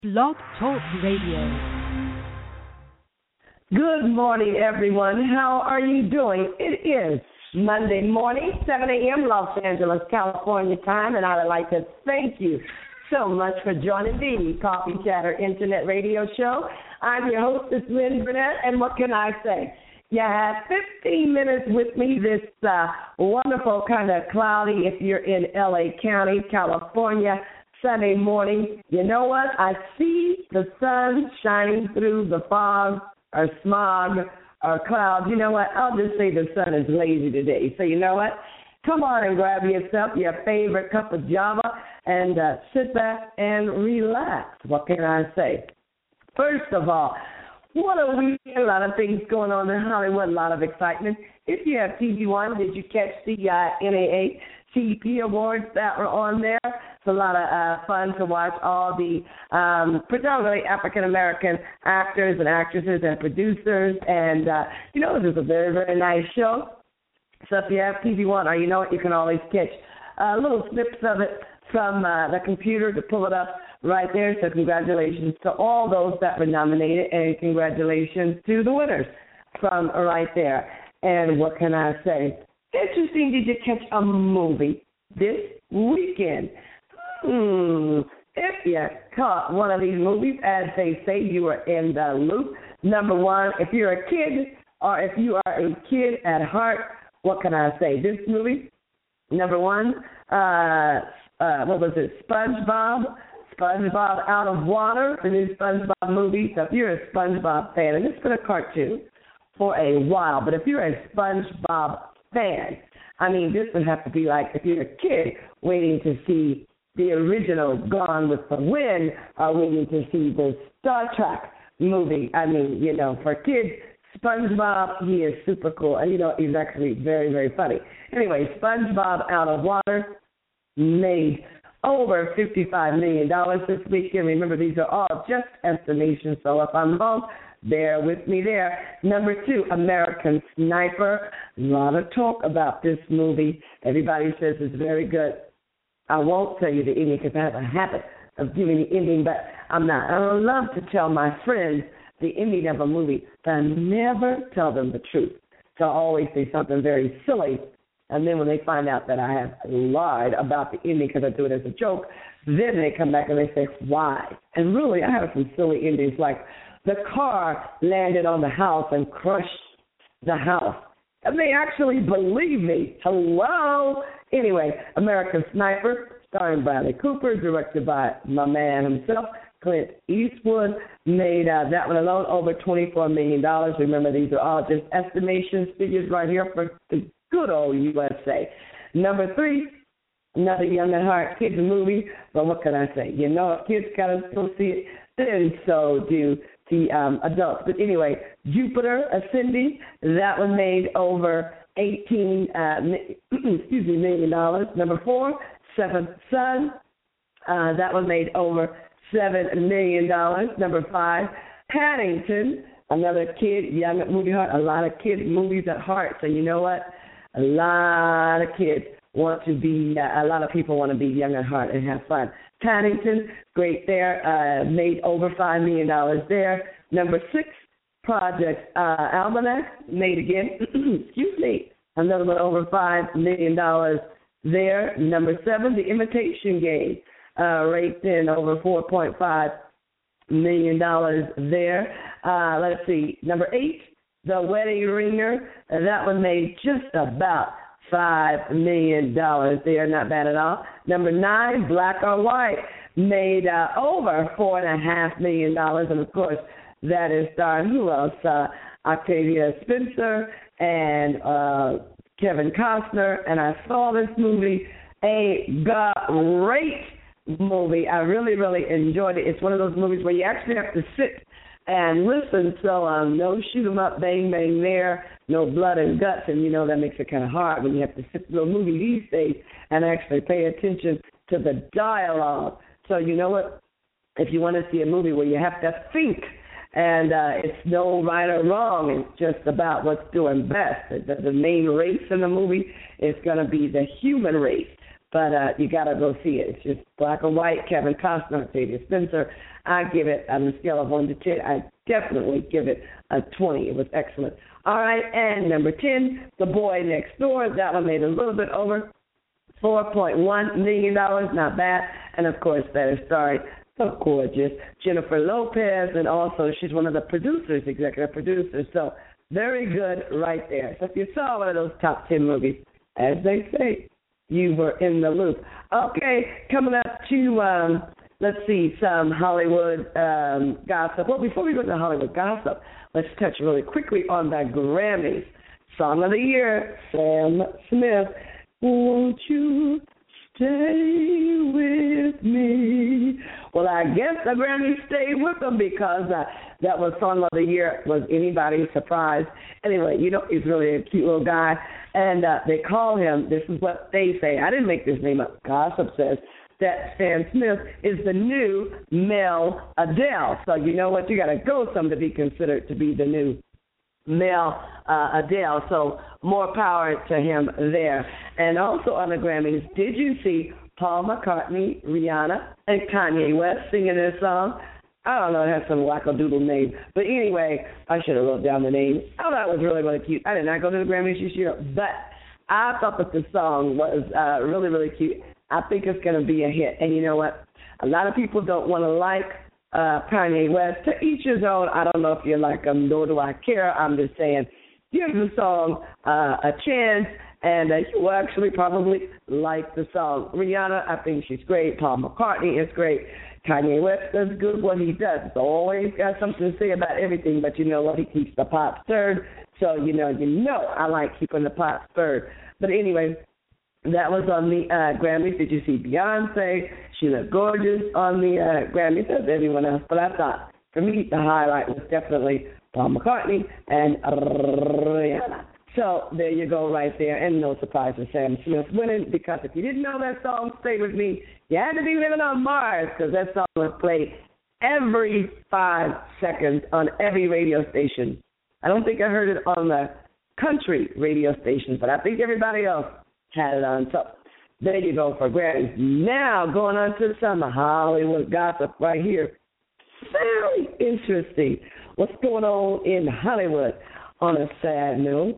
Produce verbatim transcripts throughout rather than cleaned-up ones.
Blog Talk Radio. Good morning, everyone. How are you doing? It is Monday morning, seven a.m. Los Angeles, California time, and I would like to thank you so much for joining the Coffee Chatter Internet Radio Show. I'm your hostess, Lynn Burnett, and what can I say? You have fifteen minutes with me this uh, wonderful kind of cloudy, if you're in L A County, California, Sunday morning. You know what? I see the sun shining through the fog or smog or clouds. You know what? I'll just say the sun is lazy today. So you know what? Come on and grab yourself your favorite cup of Java and uh, sit back and relax. What can I say? First of all, what a weekend, a lot of things going on in Hollywood, a lot of excitement. If you have T V One, did you catch the uh, N double A T V awards that were on there? It's a lot of uh, fun to watch all the um, predominantly African-American actors and actresses and producers. And, uh, you know, this is a very, very nice show. So if you have T V One, or you know what, you can always catch uh, little snips of it from uh, the computer to pull it up right there. So congratulations to all those that were nominated, and congratulations to the winners from right there. And what can I say? Interesting, did you catch a movie this weekend? Hmm, if you caught one of these movies, as they say, you were in the loop. Number one, if you're a kid or if you are a kid at heart, what can I say? This movie, number one, uh, uh, what was it, SpongeBob? SpongeBob Out of Water, the new SpongeBob movie. So if you're a SpongeBob fan, and it's been a cartoon for a while, but if you're a SpongeBob fan, I mean, this would have to be like if you're a kid waiting to see the original Gone with the Wind, or waiting to see the Star Trek movie. I mean, you know, for kids, SpongeBob, he is super cool, and you know, he's actually very, very funny. Anyway, SpongeBob Out of Water made over fifty-five million dollars this weekend. Remember, these are all just estimations, so if I'm wrong, bear with me there. Number two, American Sniper. A lot of talk about this movie. Everybody says it's very good. I won't tell you the ending because I have a habit of giving the ending, but I'm not. I love to tell my friends the ending of a movie, but I never tell them the truth. So I always say something very silly, and then when they find out that I have lied about the ending because I do it as a joke, then they come back and they say, why? And really, I have some silly endings, like the car landed on the house and crushed the house. And they actually believe me. Hello? Anyway, American Sniper, starring Bradley Cooper, directed by my man himself, Clint Eastwood, made uh, that one alone over twenty-four million dollars. Remember, these are all just estimations, figures right here for the good old U S A. Number three, another young at heart kids movie. But what can I say? You know, if kids got to go see it, then so do the um, adults. But anyway, Jupiter Ascending, that one made over eighteen uh, excuse me million dollars. Number four, Seventh Son, uh, that one made over seven million dollars. Number five, Paddington, another kid young at movie heart. A lot of kids movies at heart. So you know what? A lot of kids want to be. Uh, a lot of people want to be young at heart and have fun. Paddington, great there, uh, made over five million dollars there. Number six, Project uh, Almanac, made again, excuse me, another one over five million dollars there. Number seven, The Imitation Game, uh, raked in over four point five million dollars there. Uh, let's see, number eight, The Wedding Ringer, uh, that one made just about five million dollars there, not bad at all. Number nine, Black or White, made uh, over four and a half million dollars, and of course that is starring who else? Uh, Octavia Spencer and uh, Kevin Costner. And I saw this movie, a great movie. I really, really enjoyed it. It's one of those movies where you actually have to sit and listen. So um, no shoot 'em up, bang, bang there, no blood and guts. And, you know, that makes it kind of hard when you have to sit through a movie these days and actually pay attention to the dialogue. So you know what? If you want to see a movie where you have to think, and uh, it's no right or wrong, it's just about what's doing best. The, the main race in the movie is going to be the human race. But uh, you got to go see it. It's just Black or White, Kevin Costner, Octavia Spencer. I give it, on a scale of one to ten, I definitely give it a twenty. It was excellent. All right, and number ten, The Boy Next Door. That one made a little bit over four point one million dollars, not bad. And, of course, that is starring so gorgeous Jennifer Lopez, and also she's one of the producers, executive producers. So very good right there. So if you saw one of those top ten movies, as they say, you were in the loop. Okay, coming up to, um, let's see, some Hollywood um, gossip. Well, before we go to Hollywood gossip, let's touch really quickly on the Grammys. Song of the Year, Sam Smith. Won't you stay with me? Well, I guess the Grammys stayed with them because uh, that was Song of the Year. Was anybody surprised? Anyway, you know, he's really a cute little guy. And uh, they call him, this is what they say, I didn't make this name up, gossip says, that Sam Smith is the new male Adele. So you know what? You got to go some to be considered to be the new male uh, Adele. So more power to him there. And also on the Grammys, did you see Paul McCartney, Rihanna, and Kanye West singing their song? I don't know, it has some wackadoodle name. But anyway, I should have wrote down the name. Oh, that was really, really cute. I did not go to the Grammys this year, but I thought that the song was uh, really, really cute. I think it's going to be a hit. And you know what? A lot of people don't want to like uh, Kanye West. To each his own. I don't know if you like him, nor do I care. I'm just saying, give the song uh, a chance, and uh, you will actually probably like the song. Rihanna, I think she's great. Paul McCartney is great. Kanye West does good what he does. He's always got something to say about everything, but you know what? He keeps the pot stirred. So, you know, you know I like keeping the pot stirred. But anyway, that was on the uh, Grammys. Did you see Beyonce? She looked gorgeous on the uh, Grammys, as everyone else. But I thought, for me, the highlight was definitely Paul McCartney and Rihanna. So there you go right there. And no surprise with Sam Smith winning, because if you didn't know that song, Stay With Me, you had to be living on Mars, because that song was played every five seconds on every radio station. I don't think I heard it on the country radio stations, but I think everybody else had it on. So there you go for Grammys. Now going on to some Hollywood gossip right here. Very interesting. What's going on in Hollywood? On a sad note,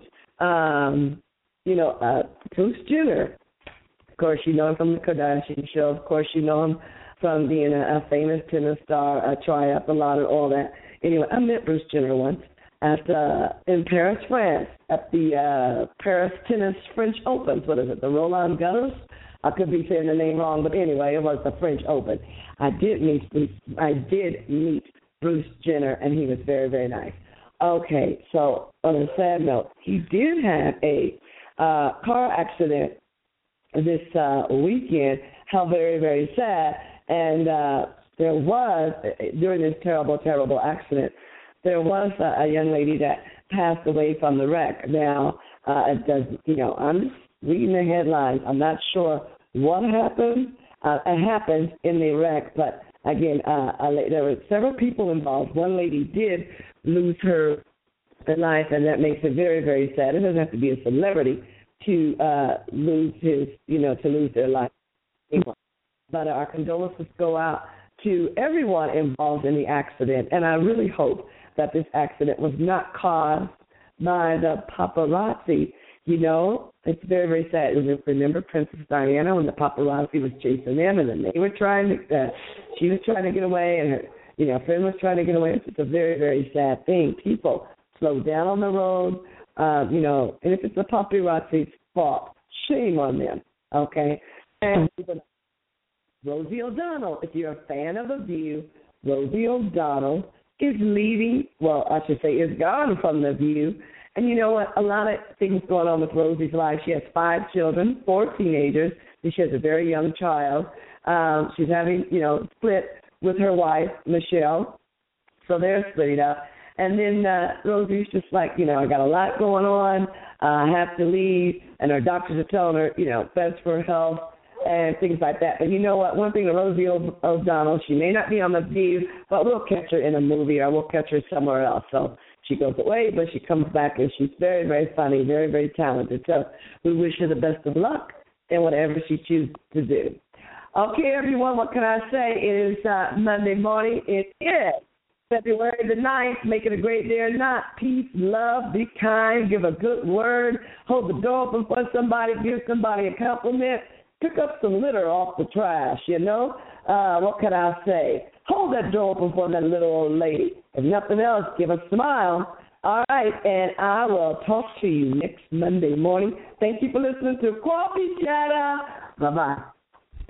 um, you know, uh, Bruce Jenner. Of course, you know him from the Kardashian show. Of course, you know him from being a, a famous tennis star, a triathlon, and all that. Anyway, I met Bruce Jenner once at uh, in Paris, France, at the uh, Paris Tennis French Open. What is it, the Roland Garros? I could be saying the name wrong, but anyway, it was the French Open. I did meet Bruce, I did meet Bruce Jenner, and he was very, very nice. Okay, so on a sad note, he did have a uh, car accident this uh, weekend. How very, very sad. And uh, there was, during this terrible, terrible accident, there was a, a young lady that passed away from the wreck. Now, uh, it does, you know, I'm just reading the headlines. I'm not sure what happened. Uh, it happened in the wreck, but again, uh, there were several people involved. One lady did lose her life, and that makes it very, very sad. It doesn't have to be a celebrity to uh, lose his, you know, to lose their life. But our condolences go out to everyone involved in the accident, and I really hope that this accident was not caused by the paparazzi. You know, it's very, very sad. Remember Princess Diana when the paparazzi was chasing them, and then they were trying to, uh, she was trying to get away, and her, you know, friend was trying to get away. It's a very, very sad thing. People slow down on the road, uh, you know, and if it's the paparazzi's fault, shame on them, okay? And Rosie O'Donnell, if you're a fan of The View, Rosie O'Donnell is leaving, well, I should say is gone from The View. And you know what? A lot of things going on with Rosie's life. She has five children, four teenagers, and she has a very young child. Um, she's having, you know, split with her wife, Michelle. So they're splitting up. And then uh, Rosie's just like, you know, I got a lot going on. Uh, I have to leave. And her doctors are telling her, you know, best for her health and things like that. But you know what? One thing to Rosie o- O'Donnell, she may not be on The View, but we'll catch her in a movie or we'll catch her somewhere else. So she goes away, but she comes back, and she's very, very funny, very, very talented. So we wish her the best of luck in whatever she chooses to do. Okay, everyone, what can I say? It is uh, Monday morning. It is February the ninth. Make it a great day or not. Peace, love, be kind, give a good word, hold the door open for somebody, give somebody a compliment, pick up some litter off the trash, you know? Uh, what can I say? Hold that door open for that little old lady. If nothing else, give a smile. All right, and I will talk to you next Monday morning. Thank you for listening to Coffee Chatter. Bye-bye.